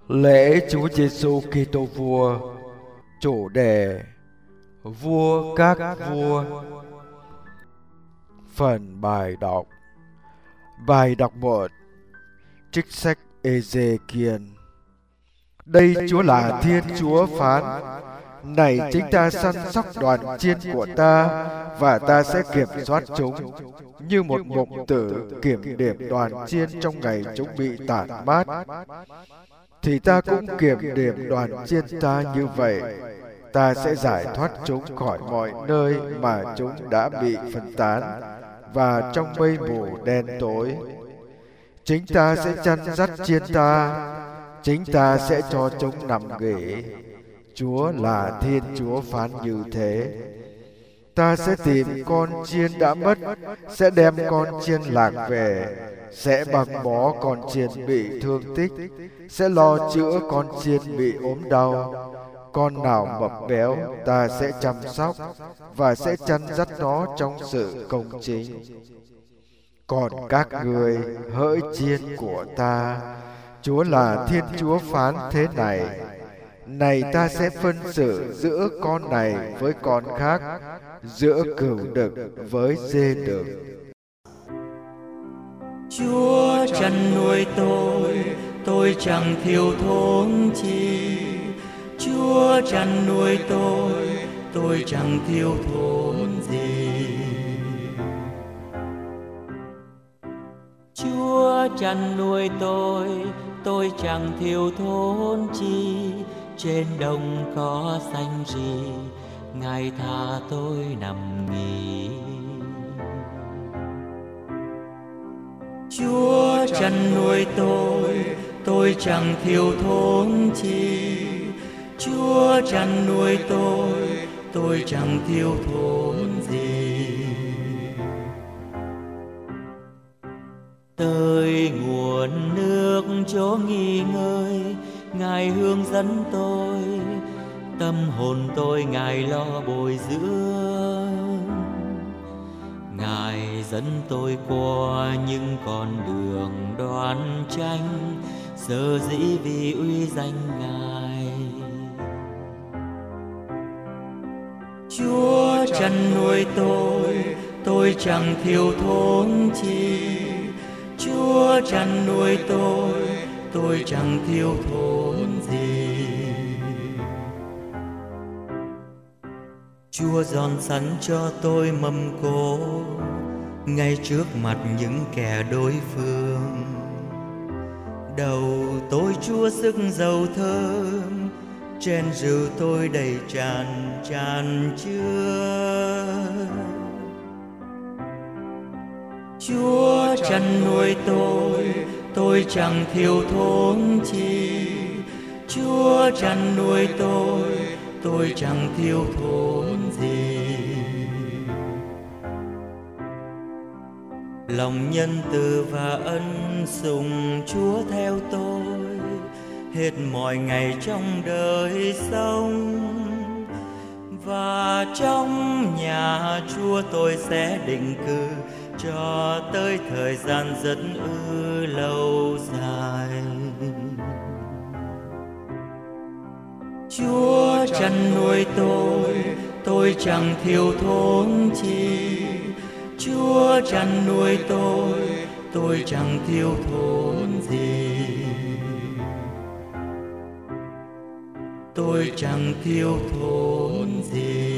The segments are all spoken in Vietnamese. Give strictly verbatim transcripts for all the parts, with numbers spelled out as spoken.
Lễ Chúa Giêsu Kitô Vua. Chủ đề: Vua các vua. Phần bài đọc. Bài đọc một. Trích sách Ê-dê-kiên. Đây Chúa là Thiên Chúa phán: Này chính ta săn sóc đoàn chiên của ta, và ta sẽ kiểm soát chúng, như một mục tử kiểm điểm đoàn chiên trong ngày chúng bị tản mát. Thì ta cũng kiểm điểm đoàn chiên ta như vậy. Ta sẽ giải thoát chúng khỏi mọi nơi mà chúng đã bị phân tán, và trong mây mù đen tối. Chính ta sẽ chăn dắt chiên ta, chính ta sẽ cho chúng nằm nghỉ. Chúa là Thiên Chúa phán như thế. Ta sẽ tìm con chiên đã mất, sẽ đem con chiên lạc về, sẽ băng bó con chiên bị thương tích, sẽ lo chữa con chiên bị ốm đau. Con nào mập béo ta sẽ chăm sóc, và sẽ chăn dắt nó trong sự công chính. Còn các ngươi hỡi chiên của ta, Chúa là Thiên Chúa phán thế này: Này ta sẽ phân xử giữa con này với con khác, giữa cừu đực với dê đực. Chúa chăn nuôi tôi, tôi chẳng thiếu thốn chi. Chúa chăn nuôi tôi, tôi chẳng thiếu thốn gì. Chúa chăn nuôi tôi, tôi chẳng thiếu thốn chi. Trên đồng có xanh gì, Ngài tha tôi nằm nghỉ. Chúa chăn nuôi tôi, tôi chẳng thiếu thốn chi. Chúa chăn nuôi tôi, tôi chẳng thiếu thốn gì. Tới nguồn nước chỗ nghỉ ngơi, Ngài hướng dẫn tôi, tâm hồn tôi Ngài lo bồi dưỡng. Ngài dẫn tôi qua những con đường đoan tranh, sở dĩ vì uy danh Ngài. Chúa chăn nuôi tôi, tôi chẳng thiếu thốn chi. Chúa chăn nuôi tôi, tôi chẳng thiếu thốn gì. Chúa dọn sẵn cho tôi mâm cỗ, ngay trước mặt những kẻ đối phương. Đầu tôi Chúa sức dầu thơm, trên rượu tôi đầy tràn tràn chứa. Chúa chăn nuôi tôi, tôi chẳng thiếu thốn chi. Chúa chăn nuôi tôi, tôi chẳng thiếu thốn gì. Lòng nhân từ và ân sủng Chúa theo tôi hết mọi ngày trong đời sống. Và trong nhà Chúa tôi sẽ định cư cho tới thời gian rất ư lâu dài. Chúa chăn nuôi tôi, tôi chẳng thiếu thốn chi. Chúa chăn nuôi tôi, tôi chẳng thiếu thốn gì. Tôi chẳng thiếu thốn gì.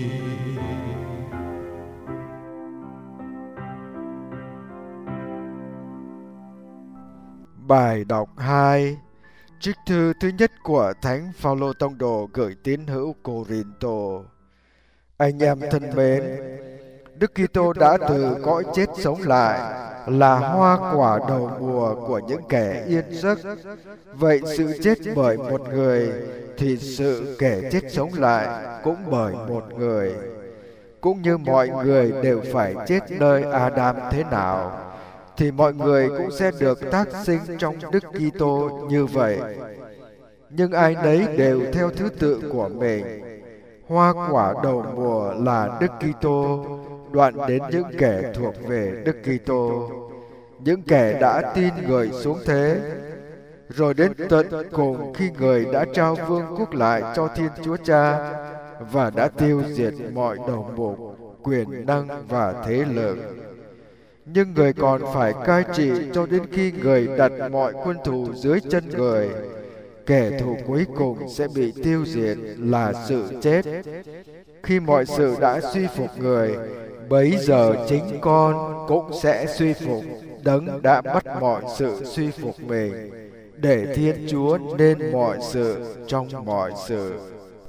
Bài đọc hai. Trích thư thứ nhất của Thánh Phao-lô Tông đồ gửi tín hữu Cô-rin-tô. Anh em thân mến, Đức Kitô đã từ cõi chết sống lại, là hoa quả đầu mùa của những kẻ yên giấc. Vậy sự chết bởi một người, thì sự kẻ chết sống lại cũng bởi một người. Cũng như mọi người đều phải chết nơi Adam thế nào, thì mọi người cũng sẽ được tác sinh trong Đức Kitô như vậy. Nhưng ai nấy đều theo thứ tự của mình. Hoa quả đầu mùa là Đức Kitô, đoạn đến những kẻ thuộc về Đức Kitô, những kẻ đã tin người xuống thế. Rồi đến tận cùng khi người đã trao vương quốc lại cho Thiên Chúa Cha và đã tiêu diệt mọi đầu mục, quyền năng và thế lực. Nhưng người còn phải cai trị cho đến khi người đặt mọi quân thù dưới chân người. Kẻ thù cuối cùng sẽ bị tiêu diệt là sự chết. Khi mọi sự đã suy phục người, bấy giờ chính con cũng sẽ suy phục Đấng đã bắt mọi sự suy phục mình, để Thiên Chúa nên mọi sự trong mọi sự.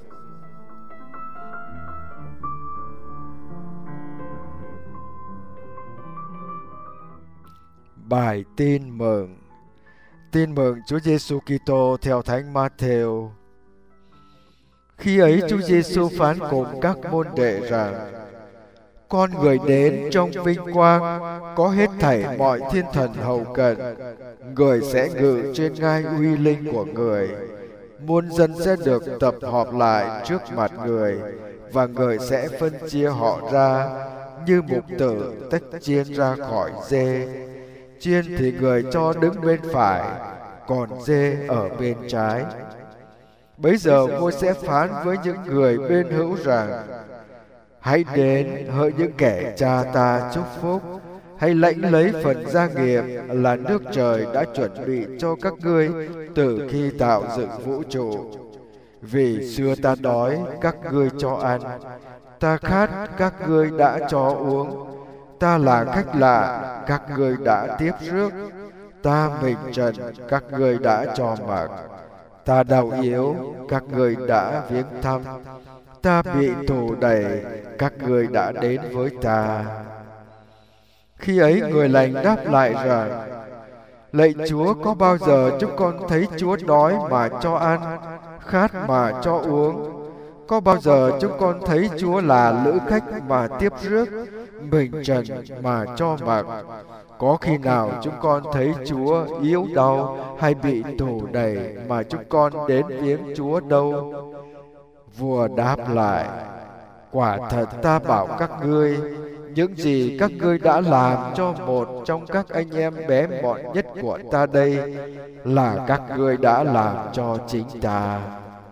Bài tin mừng. Tin mừng Chúa Giêsu Kitô theo Thánh Matthew. Khi ấy Chúa Giêsu phán cùng các môn đệ rằng: Con người đến trong vinh quang, có hết thảy mọi thiên thần hầu cận. Người sẽ ngự trên ngai uy linh của người. Muôn dân sẽ được tập họp lại trước mặt người, và người sẽ phân chia họ ra như mục tử tách chiên ra khỏi dê. Chiên thì người cho đứng bên phải, còn dê ở bên trái. Bấy giờ vua sẽ phán với những người bên hữu rằng: Hãy đến hỡi những kẻ cha ta chúc phúc, hãy lãnh lấy phần gia nghiệp là nước trời đã chuẩn bị cho các ngươi từ khi tạo dựng vũ trụ. Vì xưa ta đói, các ngươi cho ăn; ta khát, các ngươi đã cho uống; ta là khách lạ, các ngươi đã tiếp rước; ta mình trần, các ngươi đã cho mặc; ta đau yếu, các ngươi đã viếng thăm; ta bị tù đầy, các ngươi đã đến với ta. Khi ấy người lành đáp lại rằng: Lạy Chúa, có bao giờ chúng con thấy Chúa đói mà cho ăn, khát mà cho uống? Có bao giờ chúng con thấy Chúa là lữ khách mà tiếp rước, mình trần mà cho mặc? Có khi nào chúng con thấy Chúa yếu đau hay bị tù đầy mà chúng con đến viếng Chúa đâu? Vua đáp lại: Quả thật ta bảo các ngươi, những gì các ngươi đã làm cho một trong các anh em bé mọn nhất của ta đây, là các ngươi đã làm cho chính ta.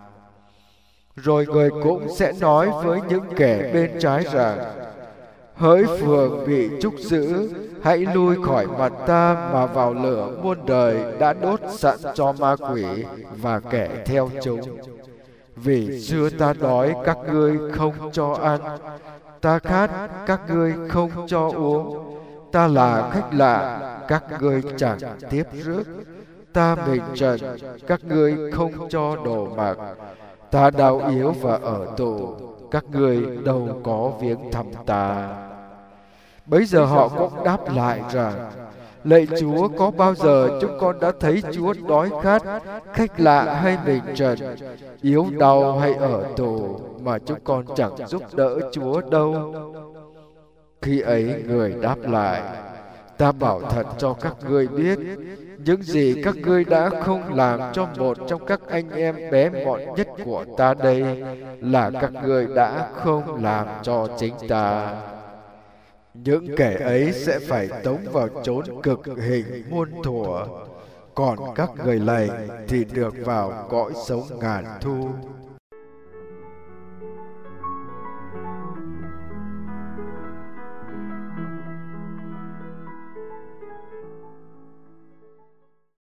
Rồi người cũng sẽ nói với những kẻ bên trái rằng: Hỡi phường bị trúc giữ, hãy lui khỏi mặt ta mà vào lửa muôn đời đã đốt sẵn cho ma quỷ và kẻ theo chúng. Vì xưa ta đói, các ngươi không cho ăn; ta khát, các ngươi không cho uống; ta là khách lạ, các ngươi chẳng tiếp rước; ta mình trần, các ngươi không cho đồ mặc; ta đau yếu và ở tù, các ngươi đâu có viếng thăm ta. Bấy giờ họ cũng đáp lại rằng: Lạy Chúa, có bao giờ chúng con đã thấy Chúa đói khát, khách lạ hay mình trần, yếu đau hay ở tù, mà chúng con chẳng giúp đỡ Chúa đâu? Khi ấy người đáp lại: Ta bảo thật cho các ngươi biết, những gì các ngươi đã không làm cho một trong các anh em bé mọn nhất của ta đây, là các ngươi đã không làm cho chính ta. Những kẻ ấy sẽ phải tống vào chốn cực hình muôn thuở, còn các người lành thì được vào cõi sống ngàn thu.